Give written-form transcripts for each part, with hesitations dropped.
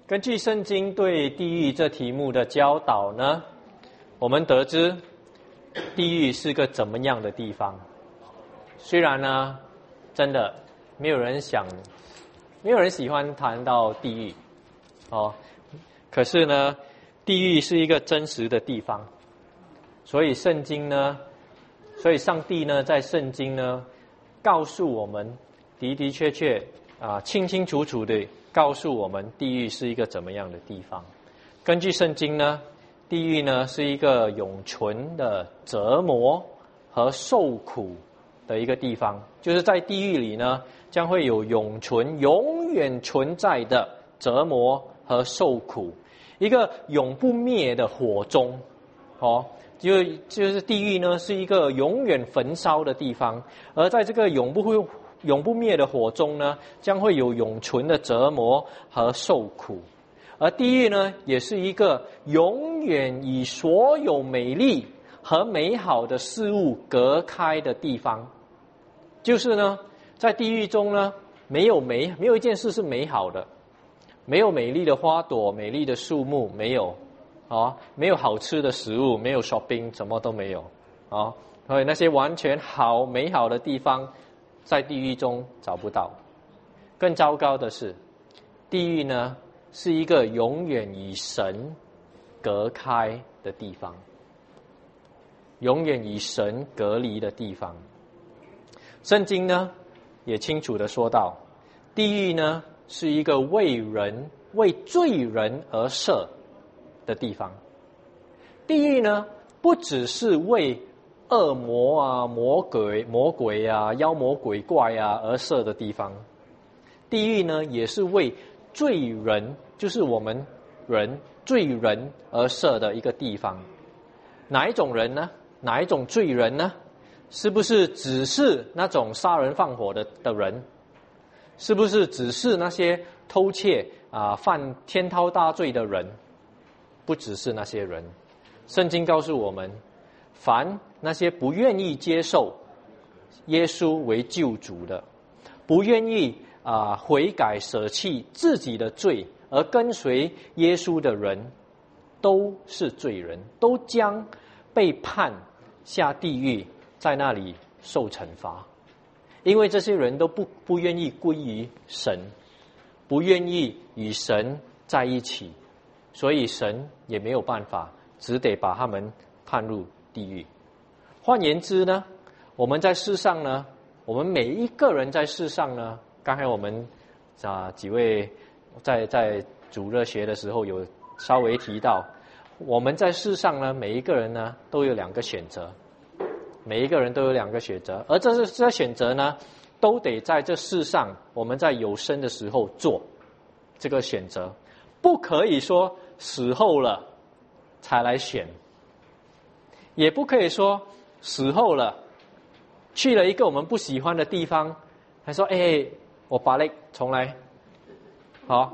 根据圣经对地狱这题目的教导呢，我们得知地狱是个怎么样的地方。虽然呢，真的没有人喜欢谈到地狱，可是呢，地狱是一个真实的地方。所以上帝呢，在圣经呢，告诉我们的的确确清清楚楚的告诉我们地狱是一个怎么样的地方。根据圣经呢，地狱呢是一个永存的折磨和受苦的一个地方，就是在地狱里呢，将会有永远存在的折磨和受苦，一个永不灭的火中，就是地狱呢是一个永远焚烧的地方，而在这个永不灭的火中呢，将会有永存的折磨和受苦。而地狱呢，也是一个永远与所有美丽和美好的事物隔开的地方。就是呢，在地狱中呢，没有一件事是美好的，没有美丽的花朵、美丽的树木，没有没有好吃的食物，没有 shopping， 什么都没有所以那些完全美好的地方，在地狱中找不到。更糟糕的是，地狱呢是一个永远与神隔开的地方，永远与神隔离的地方。圣经呢也清楚地说到，地狱呢是一个为罪人而设的地方。地狱呢不只是为恶魔魔鬼妖魔鬼怪而设的地方，地狱呢也是为罪人，就是我们罪人而设的一个地方。哪一种人呢？哪一种罪人呢？是不是只是那种杀人放火的人？是不是只是那些偷窃犯天滔大罪的人？不只是那些人。圣经告诉我们，凡那些不愿意接受耶稣为救主的，不愿意悔改舍弃自己的罪而跟随耶稣的人，都是罪人，都将被判下地狱，在那里受惩罚。因为这些人都不愿意归于神，不愿意与神在一起，所以神也没有办法，只得把他们判入地狱。换言之呢，我们在世上呢，我们每一个人在世上呢，刚才我们几位在主日学的时候有稍微提到，我们在世上呢，每一个人呢都有两个选择，每一个人都有两个选择，而这选择呢，都得在这世上我们在有生的时候做这个选择，不可以说死后了才来选，也不可以说死后了去了一个我们不喜欢的地方，还说我把那重来，好，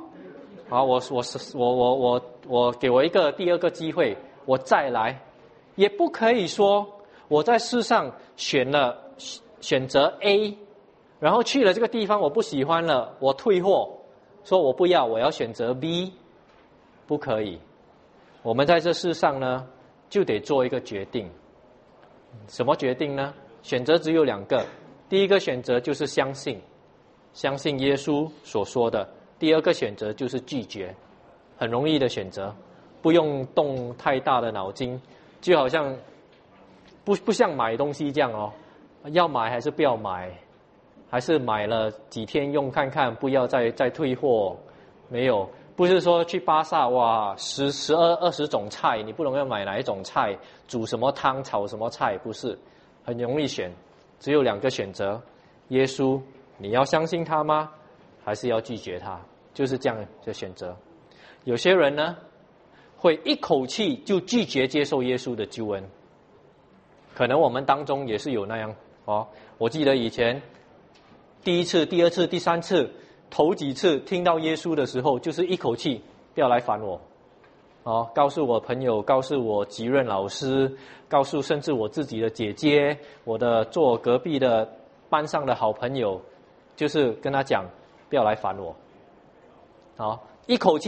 我给我一个第二个机会，我再来。也不可以说我在世上选择 A， 然后去了这个地方我不喜欢了，我退货，说我不要，我要选择 B， 不可以。我们在这世上呢，就得做一个决定。什么决定呢？选择只有两个，第一个选择就是相信耶稣所说的，第二个选择就是拒绝，很容易的选择，不用动太大的脑筋，就好像不像买东西这样要买还是不要买，还是买了几天用看看，不要再退货。没有，不是说去巴萨12种菜，你不能要买哪一种菜，煮什么汤炒什么菜，不是，很容易选，只有两个选择，耶稣你要相信他吗？还是要拒绝他？就是这样的选择。有些人呢会一口气就拒绝接受耶稣的救恩，可能我们当中也是有那样我记得以前第一次、第二次、第三次头几次听到耶稣的时候，就是一口气不要来烦我告诉我朋友，告诉我级任老师，告诉甚至我自己的姐姐，我的坐隔壁的班上的好朋友，就是跟他讲不要来烦我一口气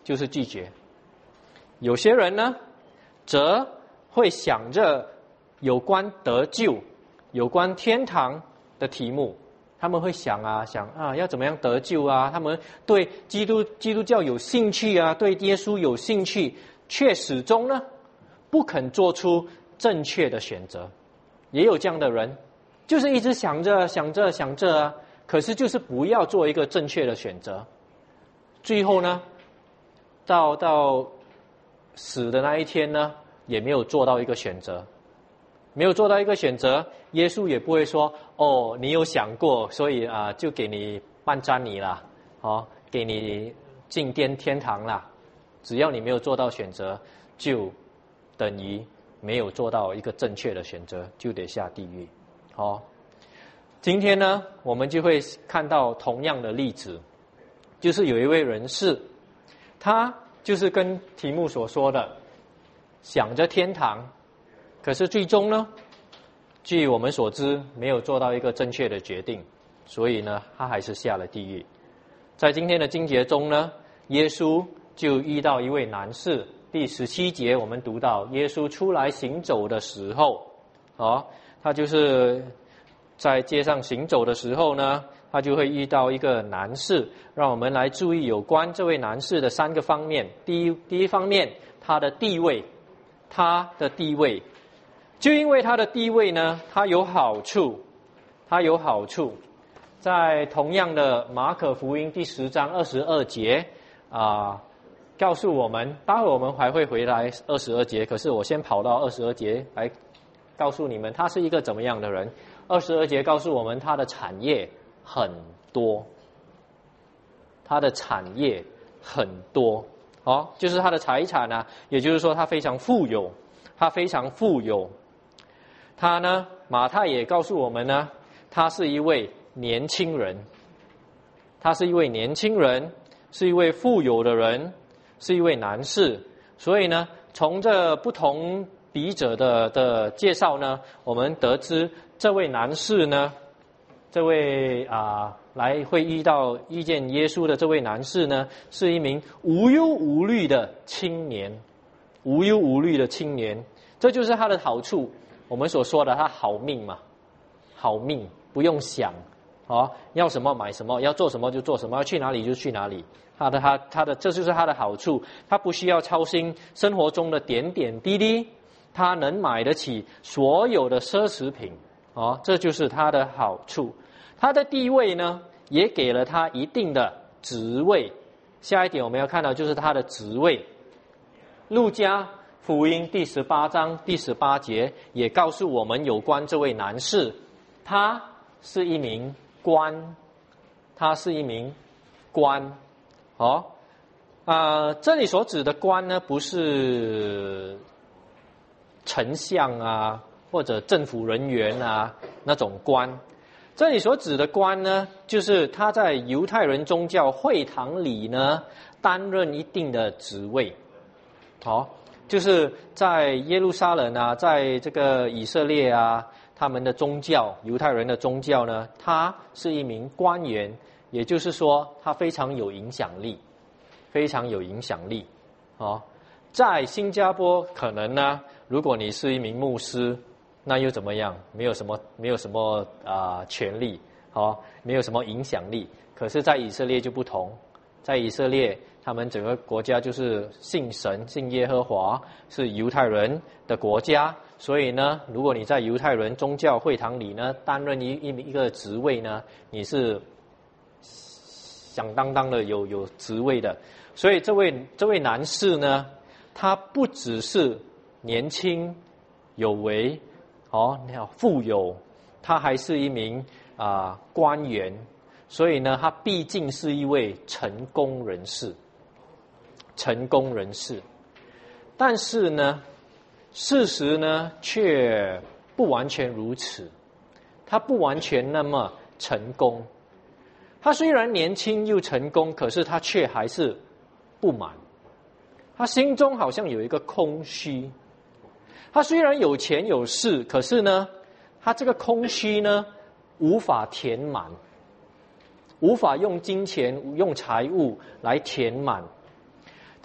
就是拒绝。有些人呢，则会想着有关得救、有关天堂的题目，他们会想要怎么样得救啊？他们对基督教有兴趣啊，对耶稣有兴趣，却始终呢不肯做出正确的选择。也有这样的人，就是一直想着啊，可是就是不要做一个正确的选择，最后呢，到死的那一天呢，也没有做到一个选择，没有做到一个选择，耶稣也不会说哦，你有想过，所以就给你办瞻礼啦，给你进天堂啦。只要你没有做到选择，就等于没有做到一个正确的选择，就得下地狱。今天呢，我们就会看到同样的例子，就是有一位人士，他就是跟题目所说的，想着天堂，可是最终呢，据我们所知，没有做到一个正确的决定，所以呢，他还是下了地狱。在今天的经节中呢，耶稣就遇到一位男士。第17节我们读到，耶稣出来行走的时候，他就是在街上行走的时候呢，他就会遇到一个男士。让我们来注意有关这位男士的3个方面。第一方面，他的地位，就因为他的地位呢，他有好处。在同样的马可福音第10章22节告诉我们，待会我们还会回来22节，可是我先跑到22节来告诉你们他是一个怎么样的人。22节告诉我们他的产业很多，就是他的财产啊，也就是说他非常富有。他呢，马太也告诉我们呢，他是一位年轻人，是一位富有的人，是一位男士。所以呢，从这不同笔者的介绍呢，我们得知这位男士呢，这位会遇见耶稣的这位男士呢，是一名无忧无虑的青年。这就是他的好处，我们所说的他好命嘛，好命不用想，要什么买什么，要做什么就做什么，要去哪里就去哪里。这就是他的好处，他不需要操心生活中的点点滴滴，他能买得起所有的奢侈品，这就是他的好处。他的地位呢，也给了他一定的职位。下一点我们要看到就是他的职位。路加福音第18章第18节也告诉我们有关这位男士，他是一名官。这里所指的官呢，不是丞相啊，或者政府人员啊那种官。这里所指的官呢，就是他在犹太人宗教会堂里呢担任一定的职位。就是在耶路撒冷啊，在这个以色列啊，他们的宗教，犹太人的宗教呢，他是一名官员，也就是说他非常有影响力。在新加坡可能呢，如果你是一名牧师，那又怎么样？没有什么权利，没有什么影响力。可是在以色列就不同，在以色列他们整个国家就是信神，信耶和华，是犹太人的国家。所以呢，如果你在犹太人宗教会堂里呢担任一个职位呢，你是响当当的有职位的。所以这位男士呢，他不只是年轻有为富有，他还是一名官员。所以呢，他毕竟是一位成功人士。但是呢，事实呢却不完全如此，他不完全那么成功。他虽然年轻又成功，可是他却还是不满，他心中好像有一个空虚。他虽然有钱有势，可是呢，他这个空虚呢无法填满，无法用金钱用财物来填满。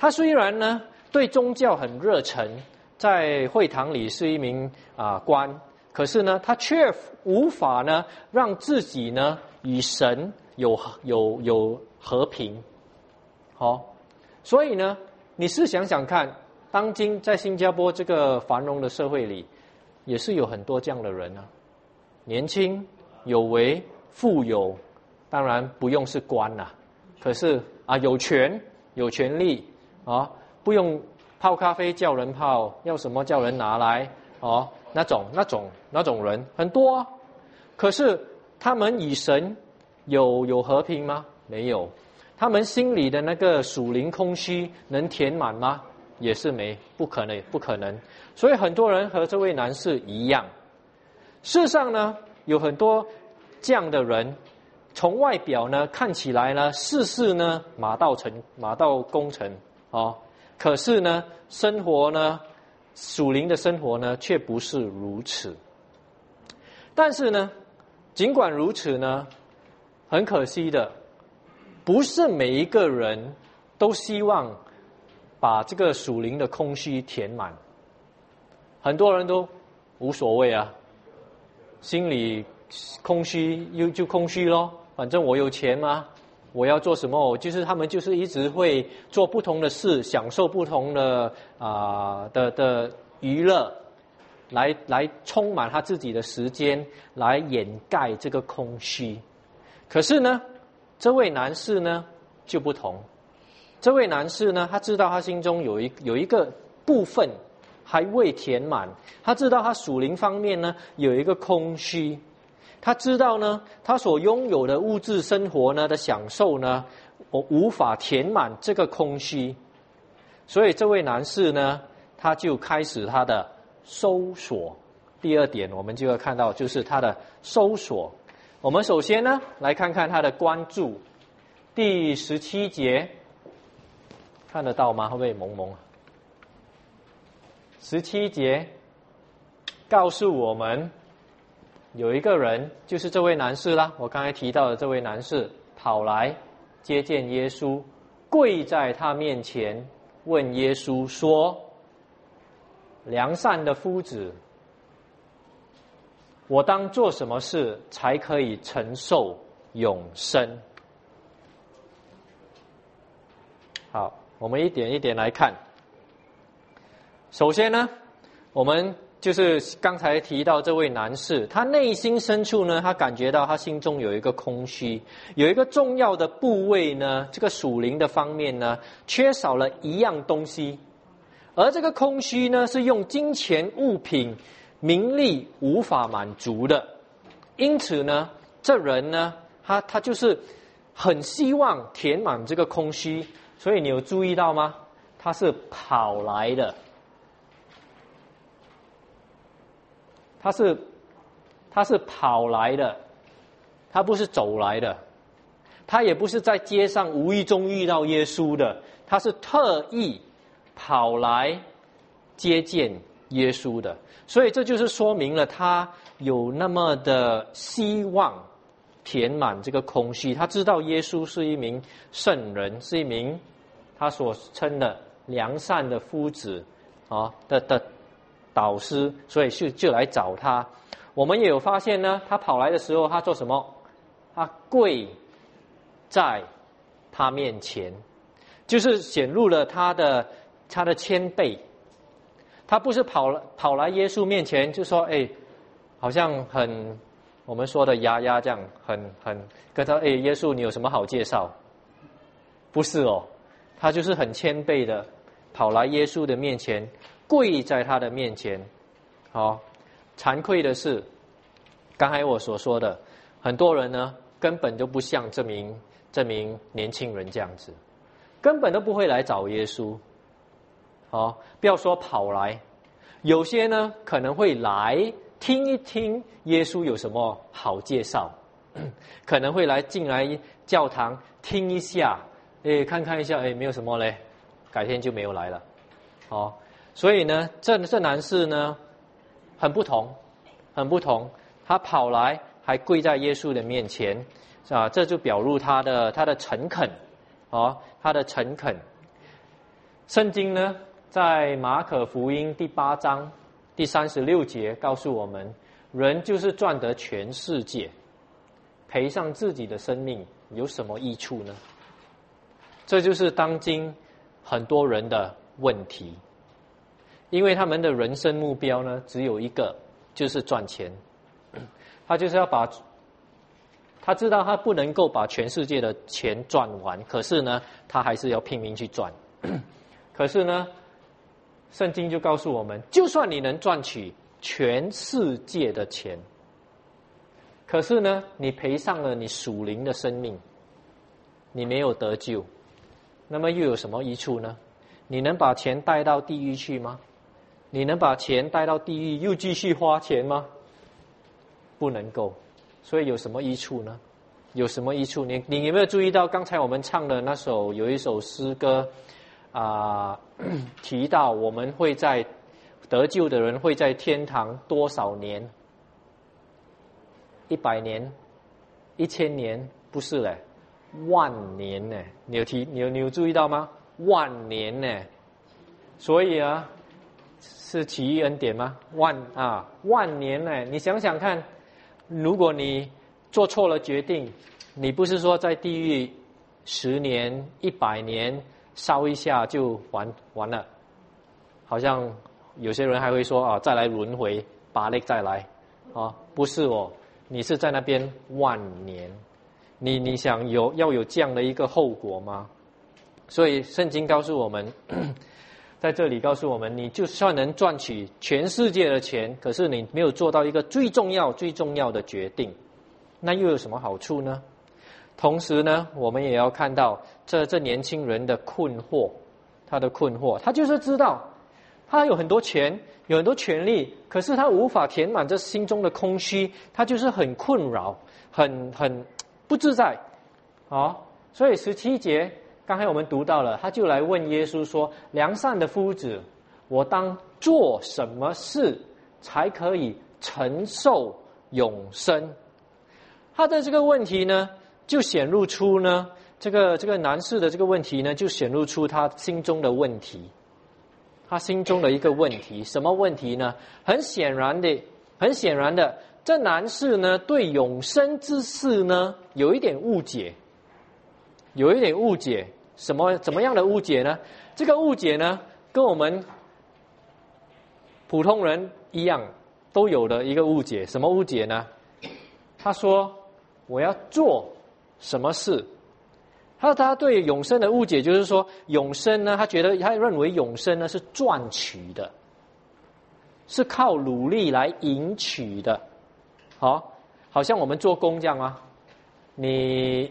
他虽然呢对宗教很热忱，在会堂里是一名官，可是呢他却无法呢让自己呢与神有和平。所以呢你试想想看，当今在新加坡这个繁荣的社会里，也是有很多这样的人啊，年轻有为富有，当然不用是官啦，可是有权有权利不用泡咖啡叫人泡，要什么叫人拿来那种人很多啊。可是他们与神有和平吗？没有。他们心里的那个属灵空虚能填满吗？也是不可能。所以很多人和这位男士一样。事实上呢，有很多这样的人，从外表呢看起来呢事事呢马到功成可是呢生活呢属灵的生活呢却不是如此。但是呢尽管如此呢，很可惜的，不是每一个人都希望把这个属灵的空虚填满。很多人都无所谓啊，心里空虚就空虚咯，反正我有钱嘛，我要做什么他们就是一直会做不同的事，享受不同的的娱乐，来充满他自己的时间，来掩盖这个空虚。可是呢这位男士呢就不同。这位男士呢，他知道他心中有一个部分还未填满，他知道他属灵方面呢有一个空虚，他知道呢他所拥有的物质生活呢的享受呢，我无法填满这个空虚。所以这位男士呢，他就开始他的搜索。第二点我们就要看到就是他的搜索。我们首先呢来看看他的关注。第17节看得到吗？会不会蒙蒙？17节告诉我们，有一个人，就是这位男士啦，我刚才提到的这位男士，跑来接见耶稣，跪在他面前，问耶稣说：良善的夫子，我当做什么事才可以承受永生？好，我们一点一点来看。首先呢，我们就是刚才提到这位男士，他内心深处呢，他感觉到他心中有一个空虚，有一个重要的部位呢，这个属灵的方面呢，缺少了一样东西，而这个空虚呢，是用金钱、物品、名利无法满足的。因此呢，这人呢，他就是很希望填满这个空虚。所以你有注意到吗？他是跑来的，他是跑来的，他不是走来的，他也不是在街上无意中遇到耶稣的，他是特意跑来接见耶稣的。所以这就是说明了他有那么的希望填满这个空虚。他知道耶稣是一名圣人，是一名他所称的良善的夫子的导师，所以就来找他。我们也有发现呢，他跑来的时候他做什么？他跪在他面前，就是显露了他的谦卑。他不是跑来耶稣面前就说好像很我们说的丫这样，很跟他耶稣你有什么好介绍？不是他就是很谦卑的跑来耶稣的面前，跪在他的面前。惭愧的是，刚才我所说的，很多人呢根本都不像这名年轻人这样子，根本都不会来找耶稣。不要说跑来，有些呢可能会来听一听耶稣有什么好介绍，可能会进来教堂听一下，看一下，没有什么嘞，改天就没有来了。所以呢，这男士呢很不同，他跑来还跪在耶稣的面前这就表露他的诚恳他的诚恳。 圣经呢，在马可福音第8章第36节告诉我们，人就是赚得全世界，赔上自己的生命，有什么益处呢？这就是当今很多人的问题，因为他们的人生目标呢，只有一个，就是赚钱。他就是要他知道他不能够把全世界的钱赚完，可是呢，他还是要拼命去赚。可是呢，圣经就告诉我们，就算你能赚取全世界的钱，可是呢，你赔上了你属灵的生命，你没有得救，那么又有什么益处呢？你能把钱带到地狱去吗？你能把钱带到地狱又继续花钱吗？不能够。所以有什么益处呢？有什么益处？你有没有注意到刚才我们唱的那首，有一首诗歌提到我们会在得救的人会在天堂多少年？100年、1000年？不是嘞，10000年呢？你有注意到吗？10000年呢？所以啊，是奇异恩典吗？10000年呢？你想想看，如果你做错了决定，你不是说在地狱10年、100年烧一下就完了，好像有些人还会说再来轮回，拔力再来不是你是在那边10000年，你想要有这样的一个后果吗？所以圣经告诉我们，在这里告诉我们，你就算能赚取全世界的钱，可是你没有做到一个最重要的决定，那又有什么好处呢？同时呢，我们也要看到这年轻人的困惑，他的困惑，他就是知道他有很多钱，有很多权利，可是他无法填满这心中的空虚，他就是很困扰，很不自在所以17节刚才我们读到了，他就来问耶稣说：良善的夫子，我当做什么事才可以承受永生？他的这个问题呢，就显露出呢，这个男士的这个问题呢，就显露出他心中的问题。他心中的一个问题，什么问题呢？很显然的，这男士呢，对永生之事呢，有一点误解。怎么样的误解呢？这个误解呢，跟我们普通人一样，都有的一个误解。什么误解呢？他说：我要做什么事？他对永生的误解就是说，永生呢，他认为永生呢是赚取的，是靠努力来赢取的。好像我们做工这样啊，你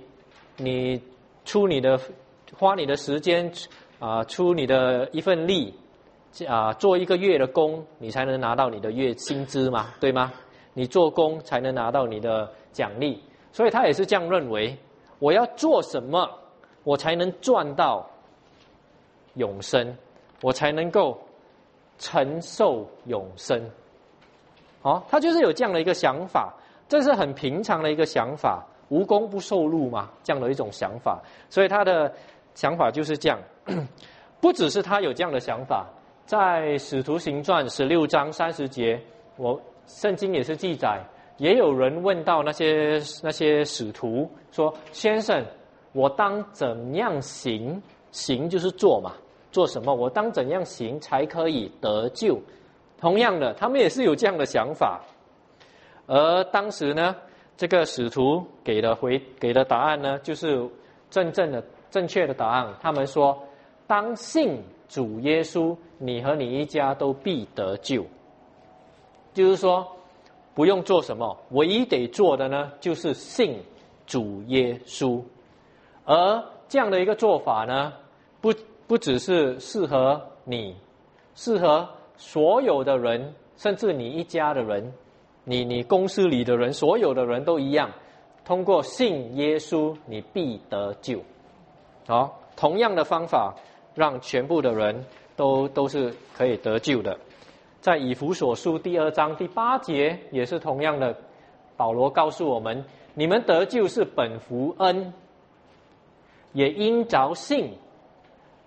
花你的时间出你的一份力做1个月的工，你才能拿到你的月薪资嘛，对吗？你做工才能拿到你的奖励，所以他也是这样认为。我要做什么，我才能赚到永生，我才能够承受永生。他就是有这样的一个想法，这是很平常的一个想法，无功不受禄嘛，这样的一种想法。所以他的想法就是这样。不只是他有这样的想法，在使徒行传16章30节，圣经也是记载，也有人问到那些使徒说：先生，我当怎样行？行就是做嘛，做什么？我当怎样行才可以得救？同样的，他们也是有这样的想法。而当时呢，这个使徒给的答案呢，就是正确的答案。他们说：当信主耶稣，你和你一家都必得救。就是说，不用做什么，唯一得做的呢，就是信主耶稣。而这样的一个做法呢，不只是适合你，适合所有的人，甚至你一家的人，你公司里的人，所有的人都一样。通过信耶稣，你必得救。同样的方法，让全部的人都是可以得救的。在以弗所书第2章第8节也是同样的，保罗告诉我们：你们得救是本乎恩，也因着信。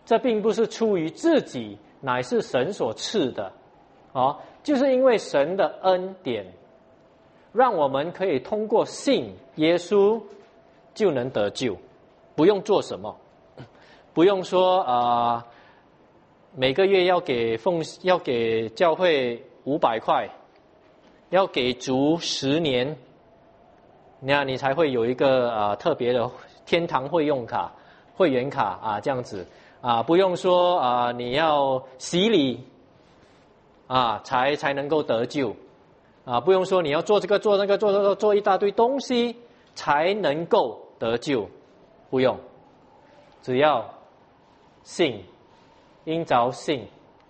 这并不是出于自己，乃是神所赐的。就是因为神的恩典，让我们可以通过信耶稣就能得救，不用做什么，不用说每个月要给教会500块，要给足10年，那你才会有一个特别的天堂会员卡这样子不用说你要洗礼才能够得救不用说你要做这个做那个做一大堆东西才能够得救，不用，只要信，因着信。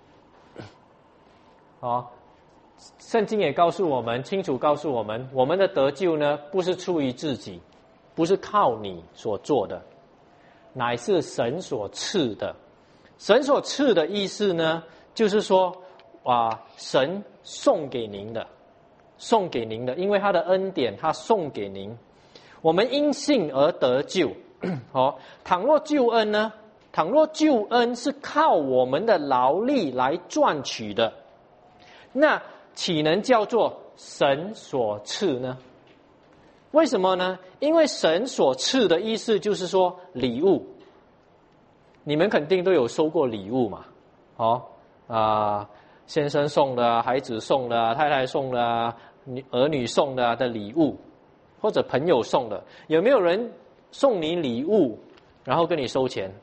圣经也告诉我们，清楚告诉我们，我们的得救呢，不是出于自己，不是靠你所做的，乃是神所赐的。神所赐的意思呢，就是说神送给您的，因为他的恩典，他送给您。我们因信而得救。倘若救恩呢？倘若救恩是靠我们的劳力来赚取的，那岂能叫做神所赐呢？为什么呢？因为神所赐的意思就是说礼物。你们肯定都有收过礼物嘛？先生送的孩子送的太太送的儿女送的礼物，或者朋友送的。有没有人送你礼物然后跟你收钱？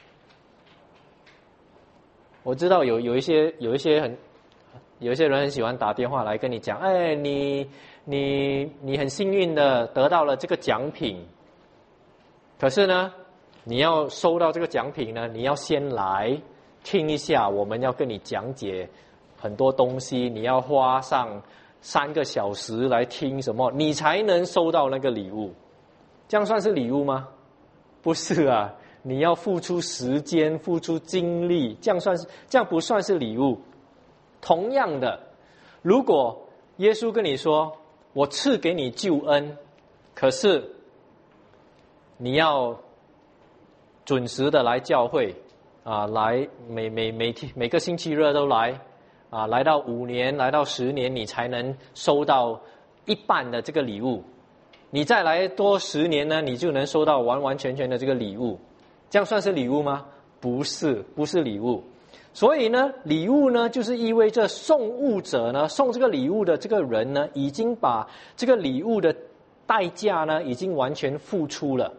我知道有一些人很喜欢打电话来跟你讲，你很幸运的得到了这个奖品，可是呢你要收到这个奖品呢，你要先来听一下，我们要跟你讲解很多东西，你要花上3个小时来听什么，你才能收到那个礼物。这样算是礼物吗？不是你要付出时间，付出精力，这样不算是礼物。同样的，如果耶稣跟你说，我赐给你救恩，可是你要准时的来教会来每个星期日都来来到5年，来到10年，你才能收到一半的这个礼物。你再来多10年呢，你就能收到完完全全的这个礼物。这样算是礼物吗？不是礼物。所以呢，礼物呢，就是意味着送物者呢，送这个礼物的这个人呢，已经把这个礼物的代价呢，已经完全付出了。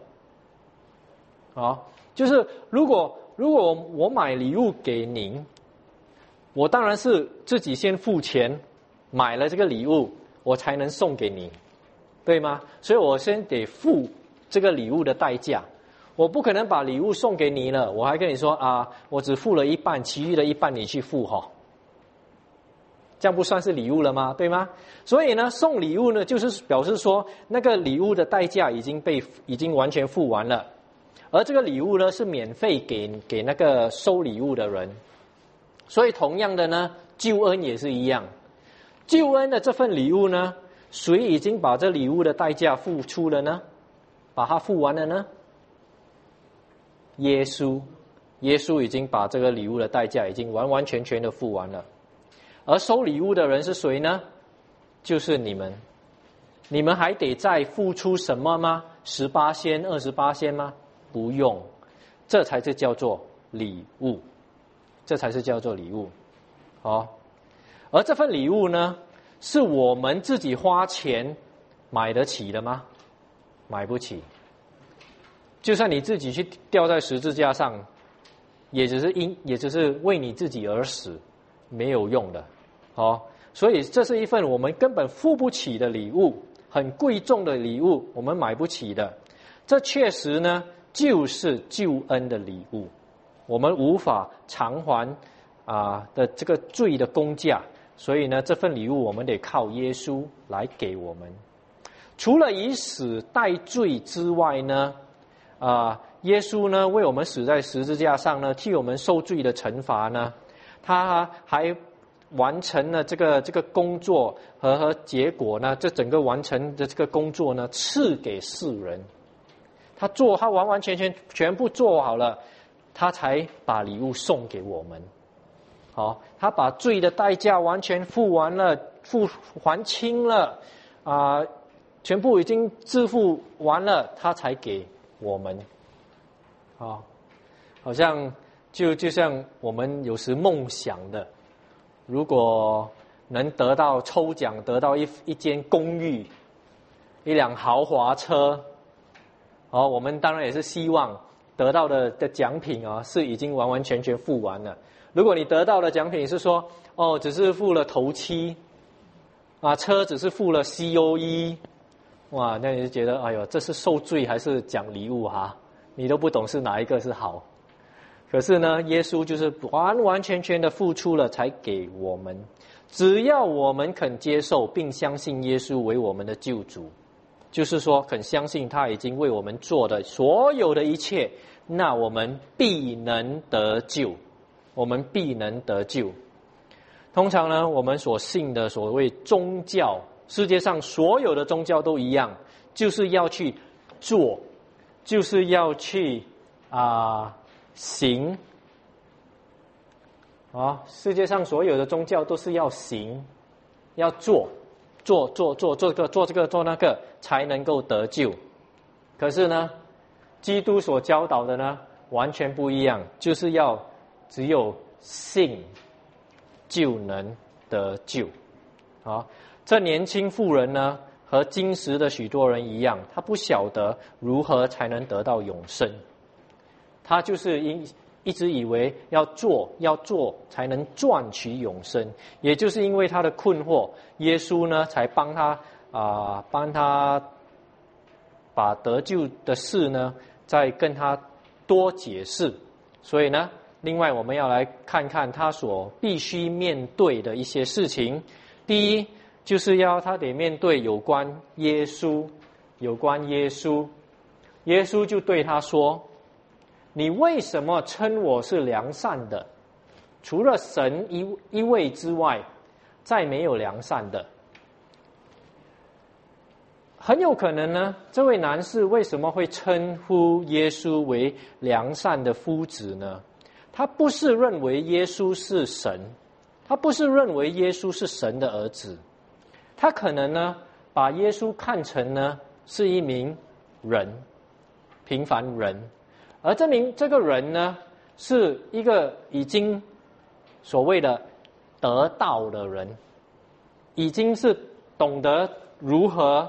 就是如果我买礼物给您，我当然是自己先付钱买了这个礼物，我才能送给您，对吗？所以我先得付这个礼物的代价。我不可能把礼物送给你了，我还跟你说我只付了一半，其余的一半你去付这样不算是礼物了吗？对吗？所以呢，送礼物呢，就是表示说那个礼物的代价已经完全付完了，而这个礼物呢是免费给那个收礼物的人。所以同样的呢，救恩也是一样，救恩的这份礼物呢，谁已经把这礼物的代价付出了呢？把它付完了呢？耶稣已经把这个礼物的代价已经完完全全的付完了。而收礼物的人是谁呢？就是你们。你们还得再付出什么吗？18%、28%吗？不用，这才是叫做礼物，而这份礼物呢，是我们自己花钱买得起的吗？买不起。就算你自己去吊在十字架上，也只是为你自己而死，没有用的。所以这是一份我们根本付不起的礼物，很贵重的礼物，我们买不起的。这确实呢，就是救恩的礼物，我们无法偿还的这个罪的工价，所以呢，这份礼物我们得靠耶稣来给我们。除了以死代罪之外呢，耶稣呢为我们死在十字架上呢，替我们受罪的惩罚呢，他还完成了这个工作和结果呢，这整个完成的这个工作呢，赐给世人。他完完全部做好了， 他才把礼物送给我们。好，他把罪的代价完全付完了，还清了，全部已经支付完了，他才给我们。好像就像我们有时梦想的，如果能得到抽奖，得到一间公寓，一辆豪华车，我们当然也是希望得到的奖品是已经完完全全付完了。如果你得到的奖品是说只是付了头期车只是付了 COE， 哇，那你就觉得哎呦，这是受罪还是奖礼物你都不懂是哪一个是好。可是呢，耶稣就是完完全全的付出了才给我们，只要我们肯接受并相信耶稣为我们的救主，就是说肯相信他已经为我们做的所有的一切，那我们必能得救，我们必能得救。通常呢，我们所信的所谓宗教，世界上所有的宗教都一样，就是要去做，就是要去行。世界上所有的宗教都是要行，要做这个做那个才能够得救。可是呢，基督所教导的呢完全不一样，就是要只有信就能得救。这年轻妇人呢和今时的许多人一样，他不晓得如何才能得到永生，他就是一直以为要做才能赚取永生，也就是因为他的困惑，耶稣呢才帮他把得救的事呢再跟他多解释。所以呢，另外我们要来看看他所必须面对的一些事情。第一，就是他得面对有关耶稣，耶稣就对他说，你为什么称我是良善的？除了神一位之外，再没有良善的。很有可能呢，这位男士为什么会称呼耶稣为良善的夫子呢？他不是认为耶稣是神，他不是认为耶稣是神的儿子，他可能呢把耶稣看成呢是一名人，平凡人，而这个人呢是一个已经所谓的得道的人，已经是懂得如何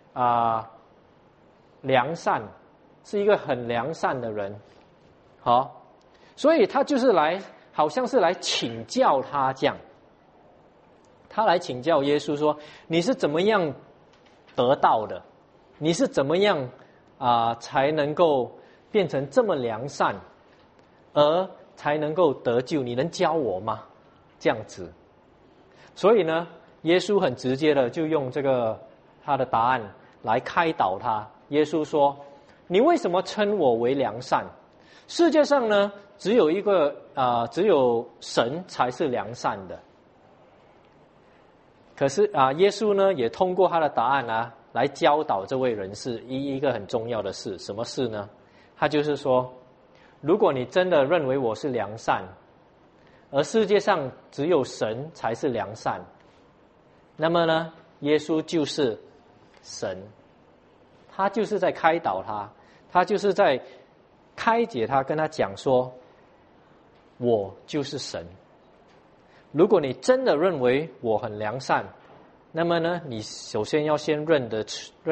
良善，是一个很良善的人。所以他就是好像是来请教他这样，他来请教耶稣说，你是怎么样得道的？你是怎么样才能够变成这么良善，而才能够得救？你能教我吗？这样子。所以呢，耶稣很直接的就用他的答案来开导他。耶稣说，你为什么称我为良善？世界上呢只有神才是良善的。可是耶稣呢也通过他的答案来教导这位人士一个很重要的事。什么事呢？他就是说，如果你真的认为我是良善，而世界上只有神才是良善，那么呢，耶稣就是神，他就是在开导他就是在开解他，跟他讲说，我就是神。如果你真的认为我很良善，那么呢，你首先要先认得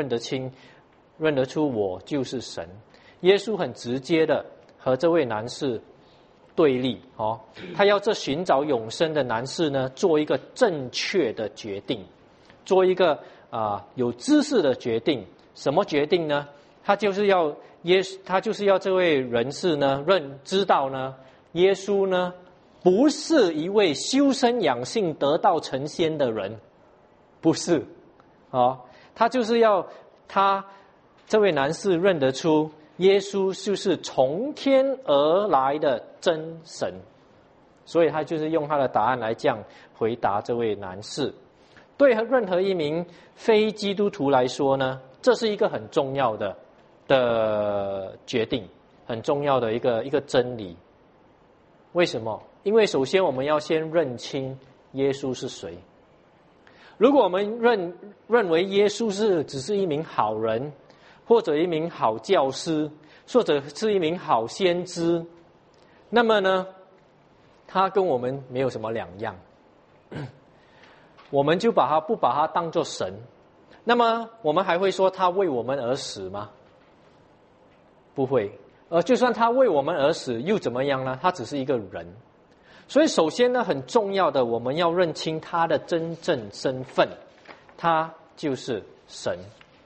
出我就是神。耶稣很直接的和这位男士对立，他要这寻找永生的男士呢做一个正确的决定，做一个有知识的决定。什么决定呢？他就是要这位人士呢知道呢，耶稣呢不是一位修身养性得道成仙的人，不是。他就是要这位男士认得出耶稣就是从天而来的真神。所以他就是用他的答案来这样回答这位男士。对任何一名非基督徒来说呢，这是一个很重要的决定。 很重要的一个真理。为什么？因为首先我们要先认清耶稣是谁。如果我们认为耶稣只是一名好人，或者一名好教师，或者是一名好先知，那么呢，他跟我们没有什么两样，我们就不把他当作神。那么我们还会说他为我们而死吗？不会。就算他为我们而死又怎么样呢？他只是一个人。所以首先呢，很重要的，我们要认清他的真正身份，他就是神。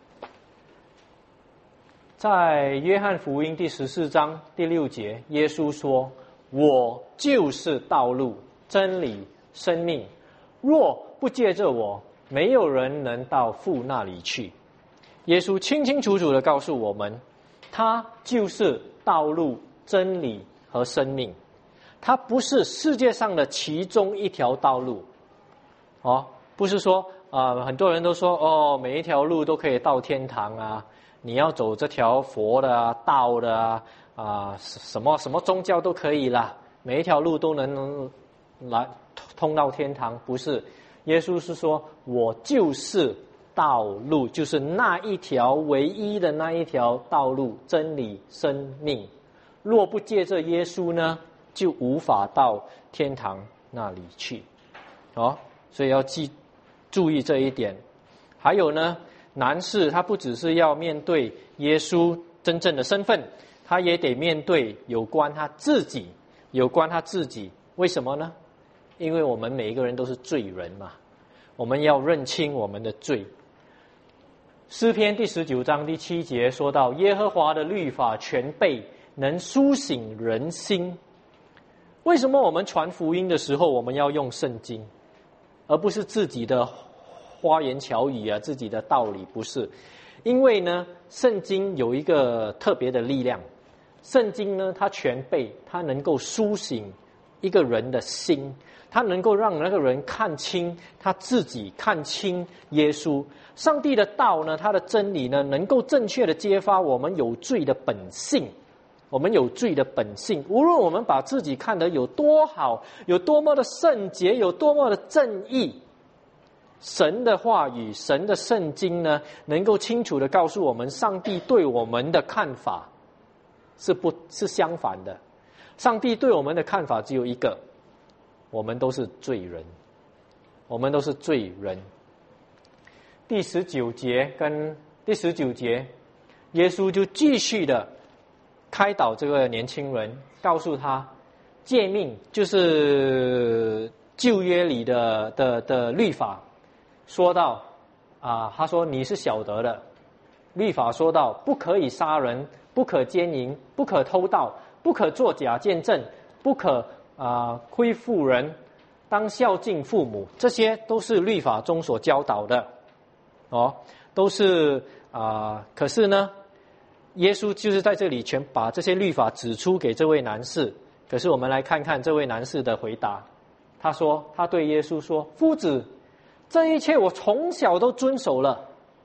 在约翰福音第14章第6节，耶稣说：我就是道路、真理、生命，若不借着我，没有人能到父那里去。耶稣清清楚楚地告诉我们，他就是道路、真理和生命，它不是世界上的其中一条道路。不是说很多人都说每一条路都可以到天堂啊，你要走这条佛的道的什么宗教都可以啦，每一条路都能来通到天堂。不是，耶稣是说我就是道路，就是那一条唯一的那一条道路、真理、生命。若不借着耶稣呢，就无法到天堂那里去。所以要注意这一点。还有呢，男士他不只是要面对耶稣真正的身份，他也得面对有关他自己。为什么呢？因为我们每一个人都是罪人嘛，我们要认清我们的罪。诗篇第19章第7节说到，耶和华的律法全备，能苏醒人心。为什么我们传福音的时候我们要用圣经，而不是自己的花言巧语自己的道理？不是，因为呢，圣经有一个特别的力量。圣经呢，它全备，它能够苏醒一个人的心，它能够让那个人看清他自己，看清耶稣。上帝的道呢，他的真理呢，能够正确的揭发我们有罪的本性。我们有罪的本性，无论我们把自己看得有多好，有多么的圣洁，有多么的正义，神的话语、神的圣经呢，能够清楚地告诉我们，上帝对我们的看法是相反的。上帝对我们的看法只有一个，我们都是罪人，我们都是罪人。第19节跟第19节，耶稣就继续的开导这个年轻人，告诉他诫命就是旧约里的律法。说到他说你是晓得的，律法说到不可以杀人，不可奸淫，不可偷盗，不可作假见证，不可亏负人，当孝敬父母。这些都是律法中所教导的都是可是呢，耶稣就是在这里全把这些律法指出给这位男士。可是我们来看看这位男士的回答。他对耶稣说，夫子，这一切我从小都遵守了。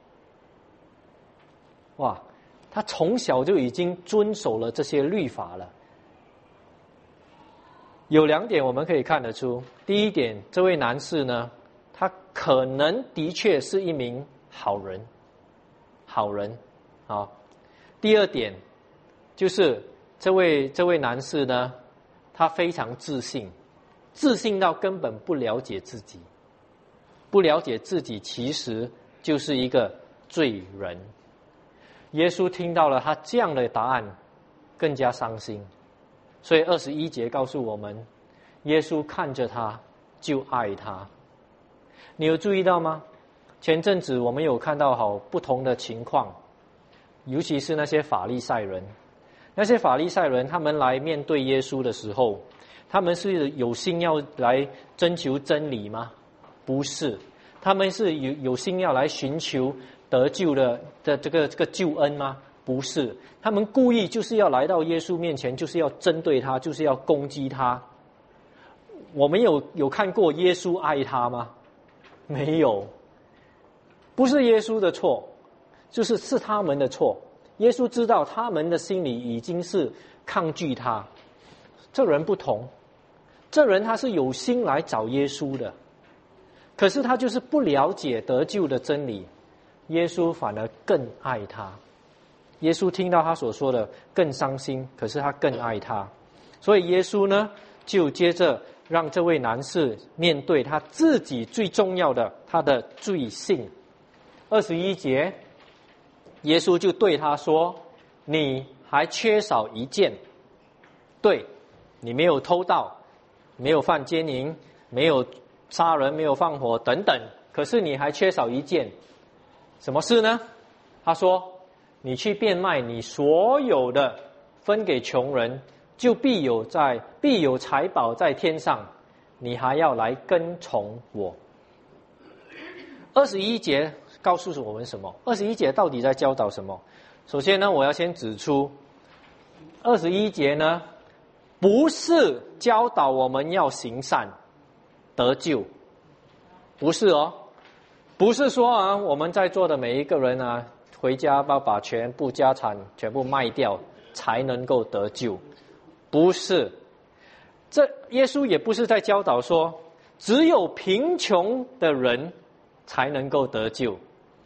哇，他从小就已经遵守了这些律法了。有2点我们可以看得出。第一点，这位男士呢，他可能的确是一名好人。第二点就是这位男士呢，他非常自信到根本不了解自己其实就是一个罪人。耶稣听到了他这样的答案，更加伤心。所以21节告诉我们，耶稣看着他就爱他。你有注意到吗？前阵子我们有看到不同的情况，尤其是那些法利赛人。他们来面对耶稣的时候，他们是有心要来征求真理吗？不是，他们是有心要来寻求得救的这个救恩吗？不是，他们故意就是要来到耶稣面前，就是要针对他，就是要攻击他。我们有看过耶稣爱他吗？没有，不是耶稣的错，是他们的错。耶稣知道他们的心里已经是抗拒他。这人不同，这人他是有心来找耶稣的，可是他就是不了解得救的真理，耶稣反而更爱他。耶稣听到他所说的更伤心，可是他更爱他。所以耶稣呢，就接着让这位男士面对他自己最重要的他的罪性。21节，耶稣就对他说，你还缺少一件，对，你没有偷盗，没有犯奸淫，没有杀人，没有放火等等，可是你还缺少一件，什么事呢？他说，你去变卖你所有的，分给穷人，就必有财宝在天上，你还要来跟从我。21节告诉我们什么？21节到底在教导什么？首先呢，我要先指出21节呢，不是教导我们要行善得救，不是哦，不是说啊，我们在座的每一个人啊，回家要把全部家产全部卖掉才能够得救，不是。这耶稣也不是在教导说，只有贫穷的人才能够得救。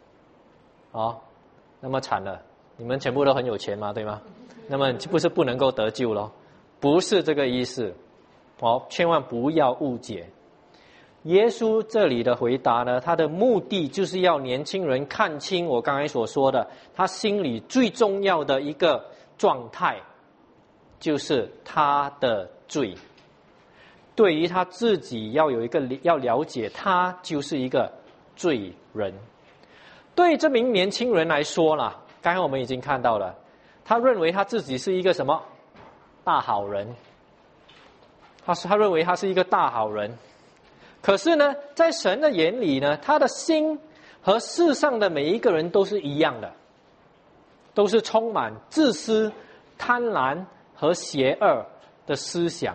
那么惨了，你们全部都很有钱嘛，对吗？那么不是不能够得救咯？不是这个意思，千万不要误解。耶稣这里的回答呢，他的目的就是要年轻人看清我刚才所说的，他心里最重要的一个状态，就是他的罪。对于他自己要了解，他就是一个罪人。对这名年轻人来说啦，刚才我们已经看到了，他认为他自己是一个什么大好人，他认为他是一个大好人。可是呢，在神的眼里呢，他的心和世上的每一个人都是一样的，都是充满自私、贪婪和邪恶的思想。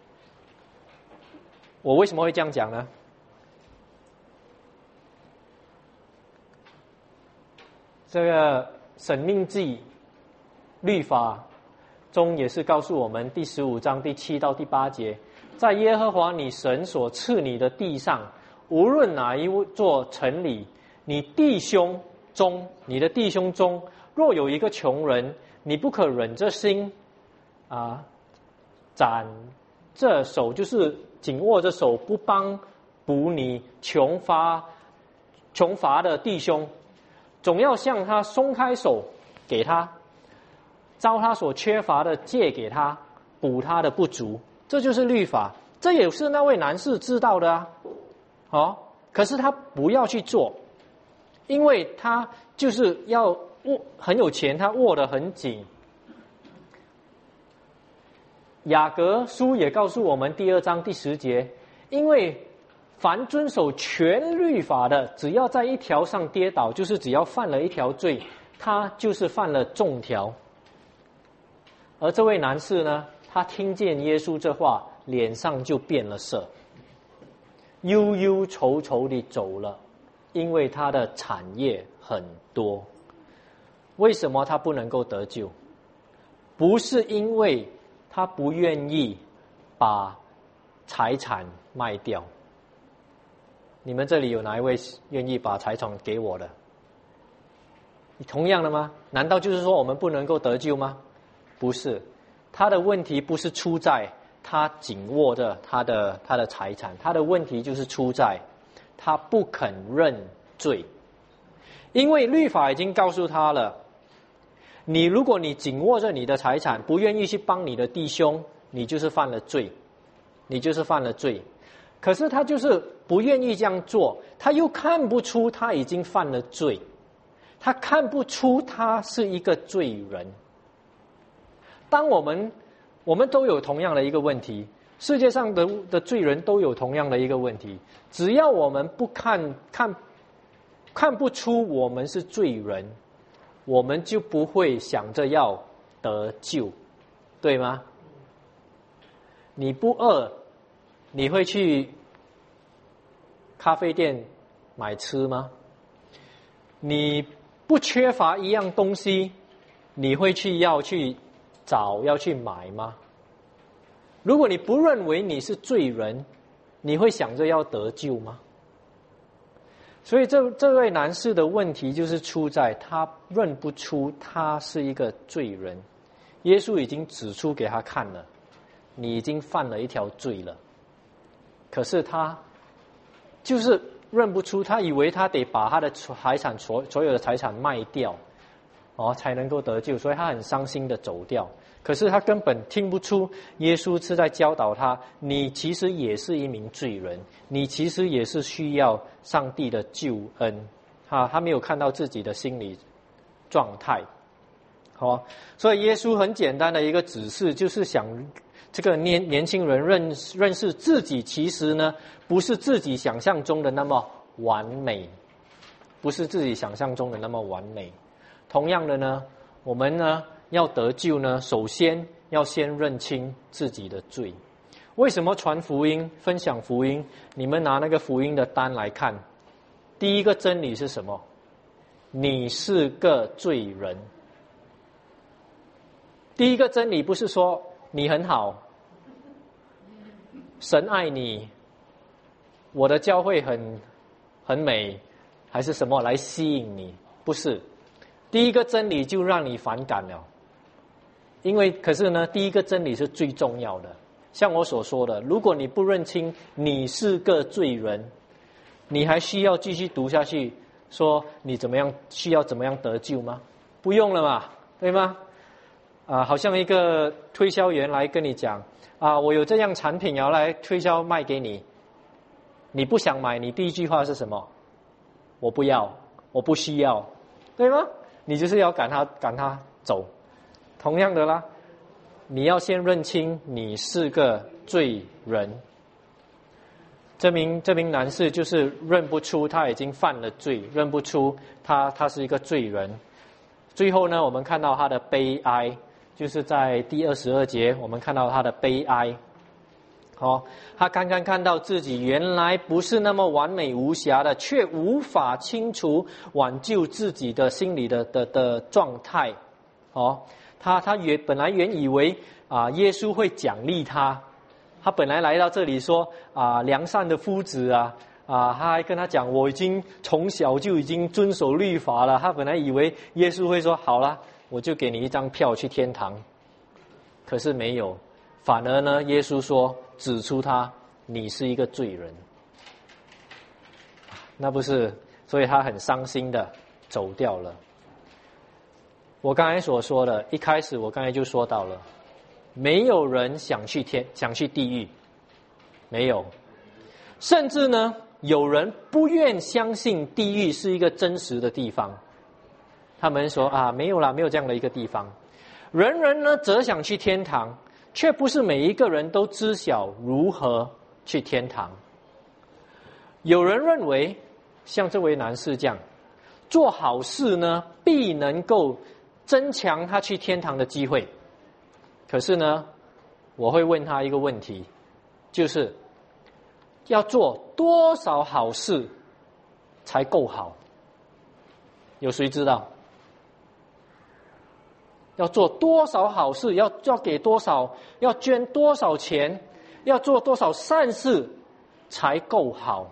我为什么会这样讲呢？这个申命记律法中也是告诉我们，第15章第7到第8节，在耶和华你神所赐你的地上，无论哪一座城里，你的弟兄中若有一个穷人，你不可忍着心攒着手，就是紧握着手，不帮补你穷乏的弟兄，总要向他松开手，给他照他所缺乏的借给他，补他的不足。这就是律法，这也是那位男士知道的啊。可是他不要去做，因为他就是要很有钱，他握得很紧。雅各书也告诉我们第2章第10节，因为凡遵守全律法的，只要在一条上跌倒，就是只要犯了一条罪，他就是犯了众条。而这位男士呢，他听见耶稣这话，脸上就变了色，忧忧愁愁地走了，因为他的产业很多。为什么他不能够得救？不是因为他不愿意把财产卖掉。你们这里有哪一位愿意把财产给我的？同样的吗？难道就是说我们不能够得救吗？不是，他的问题不是出在他紧握着他的财产，他的问题就是出在他不肯认罪。因为律法已经告诉他了，如果你紧握着你的财产，不愿意去帮你的弟兄，你就是犯了罪，你就是犯了罪。可是他就是不愿意这样做，他又看不出他已经犯了罪，他看不出他是一个罪人。当我们都有同样的一个问题，世界上的罪人都有同样的一个问题，只要我们不看不出我们是罪人，我们就不会想着要得救，对吗？你不饿，你会去咖啡店买吃吗？你不缺乏一样东西，你会要去找要去买吗？如果你不认为你是罪人，你会想着要得救吗？所以这位男士的问题就是出在他认不出他是一个罪人。耶稣已经指出给他看了，你已经犯了一条罪了。可是他就是认不出，他以为他得把他的财产所有的财产卖掉，才能够得救，所以他很伤心的走掉。可是他根本听不出耶稣是在教导他，你其实也是一名罪人，你其实也是需要上帝的救恩。他没有看到自己的心理状态。所以耶稣很简单的一个指示，就是想这个年轻人认识自己，其实呢不是自己想象中的那么完美，不是自己想象中的那么完美。同样的呢，我们呢要得救呢，首先要先认清自己的罪。为什么传福音、分享福音？你们拿那个福音的单来看，第一个真理是什么？你是个罪人。第一个真理不是说你很好，神爱你，我的教会很美，还是什么来吸引你？不是，第一个真理就让你反感了。可是呢，第一个真理是最重要的。像我所说的，如果你不认清你是个罪人，你还需要继续读下去，说你需要怎么样得救吗？不用了嘛，对吗？好像一个推销员来跟你讲我有这样产品要来推销卖给你，你不想买，你第一句话是什么？我不要，我不需要，对吗？你就是要赶他走。同样的啦，你要先认清你是个罪人。这名男士就是认不出他已经犯了罪，认不出他是一个罪人。最后呢，我们看到他的悲哀，就是在第22节，我们看到他的悲哀。他刚刚看到自己原来不是那么完美无瑕的，却无法清除挽救自己的心理的状态。他本来原以为耶稣会奖励他，他本来来到这里说良善的夫子他还跟他讲，我已经从小就已经遵守律法了。他本来以为耶稣会说，好了，我就给你一张票去天堂。可是没有，反而呢，耶稣说，指出你是一个罪人。那不是，所以他很伤心的走掉了。我刚才所说的，一开始我刚才就说到了，没有人想去地狱，没有。甚至呢，有人不愿相信地狱是一个真实的地方。他们说没有啦，没有这样的一个地方。人人呢则想去天堂，却不是每一个人都知晓如何去天堂。有人认为，像这位男士这样，做好事呢，必能够增强他去天堂的机会。可是呢，我会问他一个问题，就是要做多少好事才够好？有谁知道？要做多少好事，要给多少，要捐多少钱，要做多少善事才够好？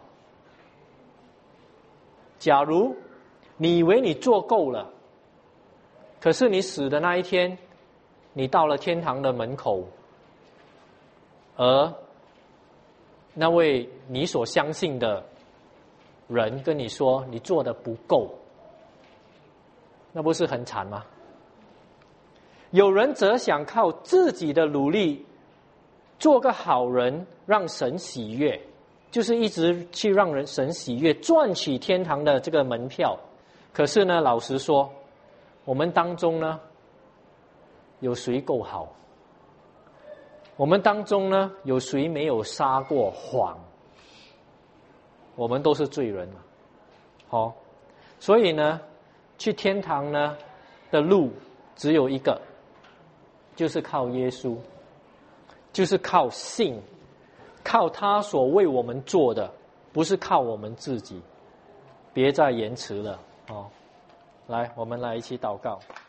假如你以为你做够了，可是你死的那一天，你到了天堂的门口，而那位你所相信的人跟你说你做的不够，那不是很惨吗？有人则想靠自己的努力做个好人，让神喜悦，就是一直去让神喜悦，赚取天堂的这个门票。可是呢，老实说，我们当中呢，有谁够好？我们当中呢，有谁没有撒过谎？我们都是罪人嘛。所以呢，去天堂呢的路只有一个，就是靠耶稣，就是靠信，靠他所为我们做的，不是靠我们自己。别再延迟了。来，我们来一起祷告。